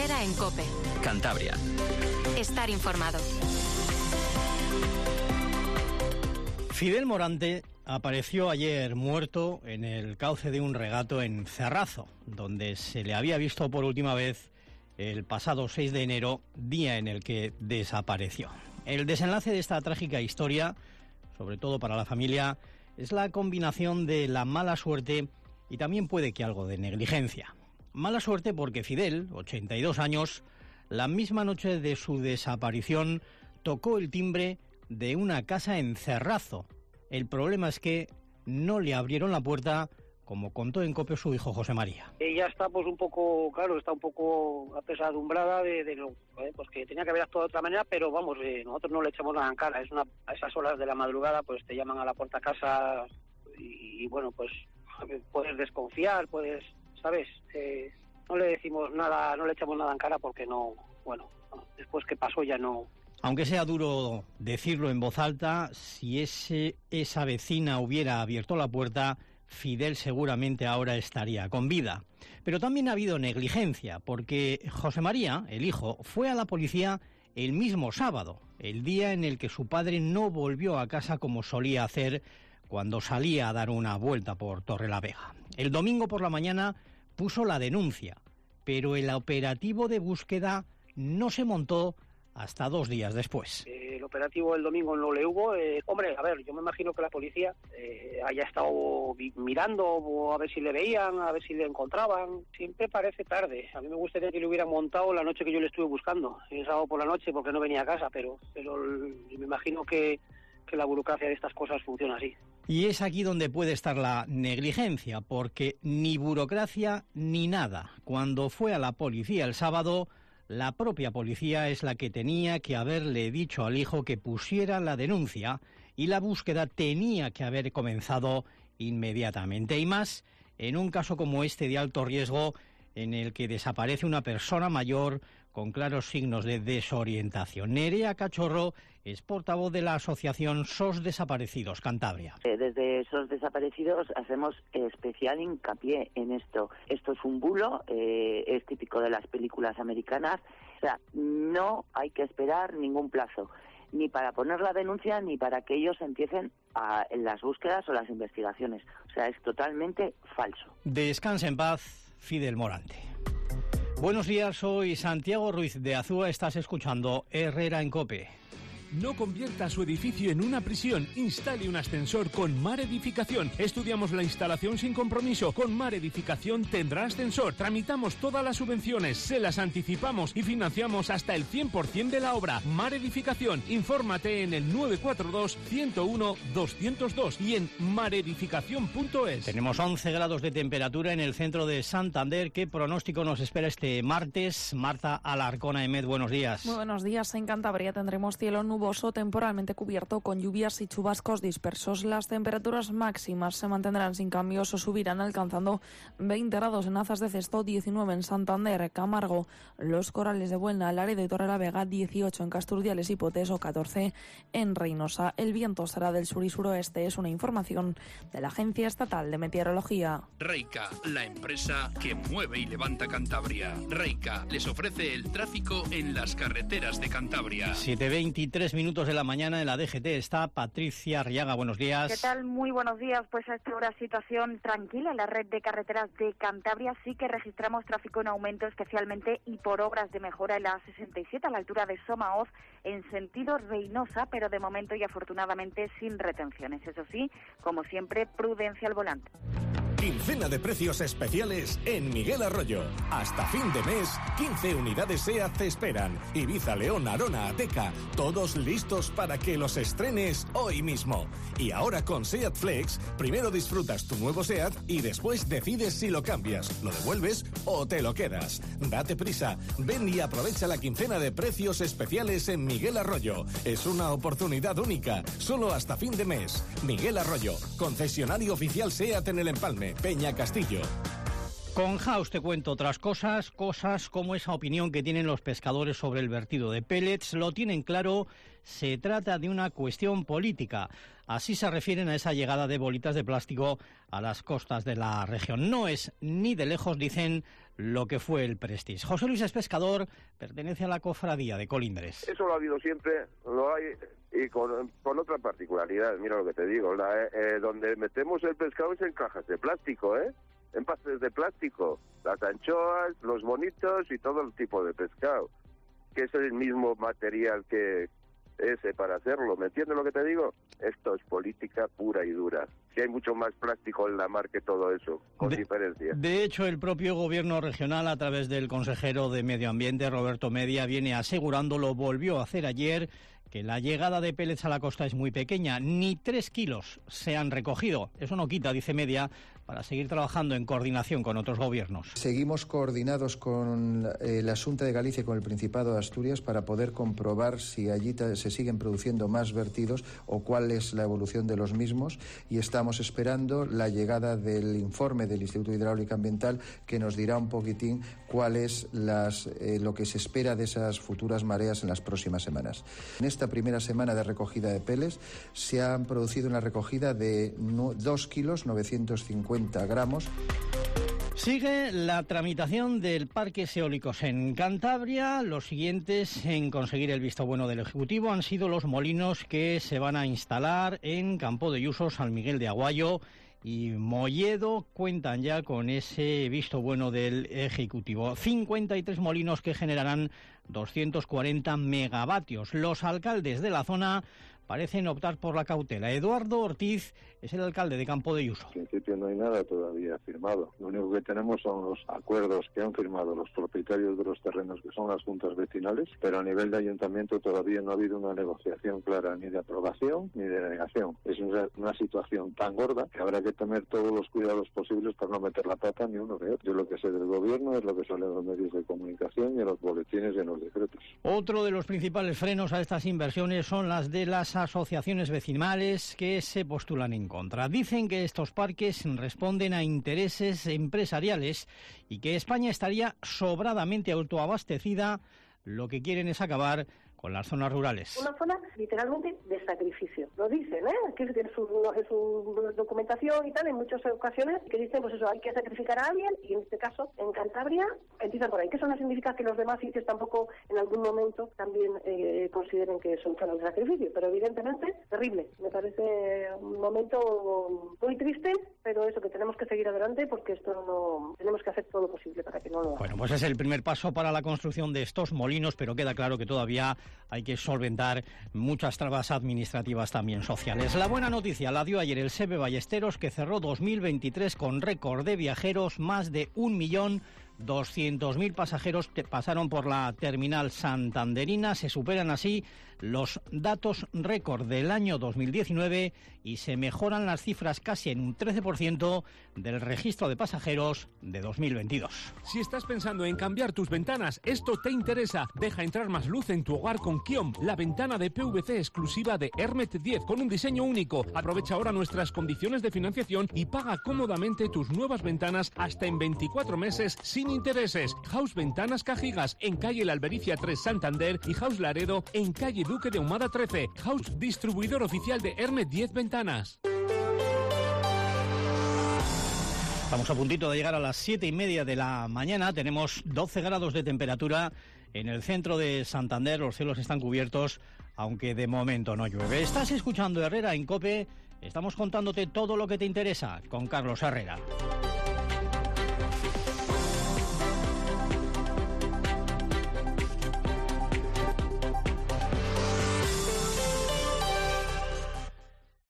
Herrera en COPE. Cantabria. Estar informado. Fidel Morante apareció ayer muerto en el cauce de un regato en Cerrazo, donde se le había visto por última vez el pasado 6 de enero, día en el que desapareció. El desenlace de esta trágica historia, sobre todo para la familia, es la combinación de la mala suerte y también puede que algo de negligencia. Mala suerte porque Fidel, 82 años, la misma noche de su desaparición, tocó el timbre de una casa en Cerrazo. El problema es que no le abrieron la puerta, como contó en COPE su hijo José María. Ella está pues un poco, claro, está un poco apesadumbrada de lo pues que tenía que haber actuado de otra manera, pero vamos, nosotros no le echamos nada en cara. A esas horas de la madrugada pues te llaman a la puerta a casa y bueno, pues puedes desconfiar, puedes, ¿sabes? No le decimos nada, no le echamos nada en cara porque no, bueno, después que pasó ya no. Aunque sea duro decirlo en voz alta, si esa vecina hubiera abierto la puerta, Fidel seguramente ahora estaría con vida. Pero también ha habido negligencia, porque José María, el hijo, fue a la policía el mismo sábado, el día en el que su padre no volvió a casa como solía hacer cuando salía a dar una vuelta por Torrelavega. El domingo por la mañana puso la denuncia, pero el operativo de búsqueda no se montó hasta 2 días después. El operativo del domingo no le hubo. Hombre, a ver, yo me imagino que la policía haya estado mirando a ver si le veían, a ver si le encontraban. Siempre parece tarde. A mí me gustaría que le hubieran montado la noche que yo le estuve buscando, el sábado por la noche, porque no venía a casa, pero me imagino que la burocracia de estas cosas funciona así. Y es aquí donde puede estar la negligencia, porque ni burocracia ni nada. Cuando fue a la policía el sábado, la propia policía es la que tenía que haberle dicho al hijo que pusiera la denuncia y la búsqueda tenía que haber comenzado inmediatamente. Y más en un caso como este de alto riesgo en el que desaparece una persona mayor con claros signos de desorientación. Nerea Cachorro es portavoz de la asociación SOS Desaparecidos Cantabria. Desde SOS Desaparecidos hacemos especial hincapié en esto. Esto es un bulo, es típico de las películas americanas. O sea, no hay que esperar ningún plazo, ni para poner la denuncia, ni para que ellos empiecen en las búsquedas o las investigaciones. O sea, es totalmente falso. Descanse en paz, Fidel Morante. Buenos días, soy Santiago Ruiz de Azúa, estás escuchando Herrera en COPE. No convierta su edificio en una prisión. Instale un ascensor con Mar Edificación. Estudiamos la instalación sin compromiso. Con Mar Edificación tendrá ascensor. Tramitamos todas las subvenciones, se las anticipamos y financiamos hasta el 100% de la obra. Mar Edificación. Infórmate en el 942-101-202 y en maredificación.es. Tenemos 11 grados de temperatura en el centro de Santander. ¿Qué pronóstico nos espera este martes? Marta Alarcón Emet, buenos días. Muy buenos días. En Cantabria tendremos cielo nuboso temporalmente cubierto con lluvias y chubascos dispersos. Las temperaturas máximas se mantendrán sin cambios o subirán alcanzando 20 grados en Azas de Cesto, 19 en Santander, Camargo, Los Corales de Buelna, Laredo y Torrelavega, 18 en Casturdiales y Potes o 14 en Reynosa. El viento será del sur y suroeste, es una información de la Agencia Estatal de Meteorología. Reica, la empresa que mueve y levanta Cantabria. Reica les ofrece el tráfico en las carreteras de Cantabria. 7:23 minutos de la mañana en la DGT está Patricia Arriaga. Buenos días. ¿Qué tal? Muy buenos días. Pues a esta hora situación tranquila en la red de carreteras de Cantabria. Sí que registramos tráfico en aumento, especialmente y por obras de mejora en la A67 a la altura de Somaoz en sentido Reynosa, pero de momento y afortunadamente sin retenciones. Eso sí, como siempre, prudencia al volante. Quincena de precios especiales en Miguel Arroyo. Hasta fin de mes, 15 unidades SEAT te esperan. Ibiza, León, Arona, Ateca, todos listos para que los estrenes hoy mismo. Y ahora con SEAT Flex, primero disfrutas tu nuevo SEAT y después decides si lo cambias, lo devuelves o te lo quedas. Date prisa, ven y aprovecha la quincena de precios especiales en Miguel Arroyo. Es una oportunidad única, solo hasta fin de mes. Miguel Arroyo, concesionario oficial SEAT en el Empalme, Peña Castillo. Con House te cuento otras cosas como esa opinión que tienen los pescadores sobre el vertido de pellets. Lo tienen claro, se trata de una cuestión política. Así se refieren a esa llegada de bolitas de plástico a las costas de la región. No es ni de lejos, dicen, lo que fue el Prestige. José Luis es pescador, pertenece a la cofradía de Colindres. Eso lo ha habido siempre, lo hay, y con otra particularidad, mira lo que te digo, donde metemos el pescado es en cajas de plástico, en pastes de plástico, las anchoas, los bonitos y todo el tipo de pescado, que es el mismo material que ese para hacerlo, ¿me entiendes lo que te digo? Esto es política pura y dura. Si hay mucho más plástico en la mar que todo eso, con diferencia. De hecho, el propio gobierno regional, a través del consejero de Medio Ambiente, Roberto Media, viene asegurando, lo volvió a hacer ayer, que la llegada de pellets a la costa es muy pequeña. Ni 3 kilos se han recogido. Eso no quita, dice Media, para seguir trabajando en coordinación con otros gobiernos. Seguimos coordinados con la Xunta de Galicia y con el Principado de Asturias para poder comprobar si allí se siguen produciendo más vertidos o cuál es la evolución de los mismos, y estamos esperando la llegada del informe del Instituto Hidráulico Ambiental, que nos dirá un poquitín cuál es lo que se espera de esas futuras mareas en las próximas semanas. En esta primera semana de recogida de pellets se han producido una recogida de 2 kilos 950 gramos. Sigue la tramitación del parques eólicos en Cantabria. Los siguientes en conseguir el visto bueno del Ejecutivo han sido los molinos que se van a instalar en Campo de Yuso, San Miguel de Aguayo y Molledo. Cuentan ya con ese visto bueno del Ejecutivo. 53 molinos que generarán 240 megavatios. Los alcaldes de la zona parecen optar por la cautela. Eduardo Ortiz es el alcalde de Campo de Yuso. En principio no hay nada todavía firmado. Lo único que tenemos son los acuerdos que han firmado los propietarios de los terrenos, que son las juntas vecinales, pero a nivel de ayuntamiento todavía no ha habido una negociación clara ni de aprobación ni de denegación. Es una situación tan gorda que habrá que tener todos los cuidados posibles para no meter la pata ni uno ni otro. Yo lo que sé del gobierno es lo que sale en los medios de comunicación y en los boletines y en los decretos. Otro de los principales frenos a estas inversiones son las de las asociaciones vecinales que se postulan en contra. Dicen que estos parques responden a intereses empresariales y que España estaría sobradamente autoabastecida. Lo que quieren es acabar con las zonas rurales. Una zona literalmente de sacrificio. Lo dicen, que tiene su documentación y tal, en muchas ocasiones, que dicen, pues eso, hay que sacrificar a alguien, y en este caso, en Cantabria, empiezan por ahí. Que eso no significa que los demás sitios tampoco en algún momento también consideren que son zonas de sacrificio, pero evidentemente, terrible. Me parece un momento muy triste, pero eso, que tenemos que seguir adelante, porque esto no... Tenemos que hacer todo lo posible para que no lo hagan. Bueno, pues es el primer paso para la construcción de estos molinos, pero queda claro que todavía hay que solventar muchas trabas administrativas también sociales. La buena noticia la dio ayer el SEBE Ballesteros, que cerró 2023 con récord de viajeros. Más de 1.200.000 pasajeros que pasaron por la terminal santanderina. Se superan así los datos récord del año 2019 y se mejoran las cifras casi en un 13% del registro de pasajeros de 2022. Si estás pensando en cambiar tus ventanas, esto te interesa. Deja entrar más luz en tu hogar con Kiom, la ventana de PVC exclusiva de Hermet 10 con un diseño único. Aprovecha ahora nuestras condiciones de financiación y paga cómodamente tus nuevas ventanas hasta en 24 meses sin intereses. House Ventanas Cajigas en calle La Albericia 3 Santander y House Laredo en calle Duque de Ahumada 13. House distribuidor oficial de Hermet 10 Ventanas. Estamos a puntito de llegar a las 7:30 de la mañana. Tenemos 12 grados de temperatura en el centro de Santander. Los cielos están cubiertos, aunque de momento no llueve. Estás escuchando Herrera en COPE. Estamos contándote todo lo que te interesa con Carlos Herrera.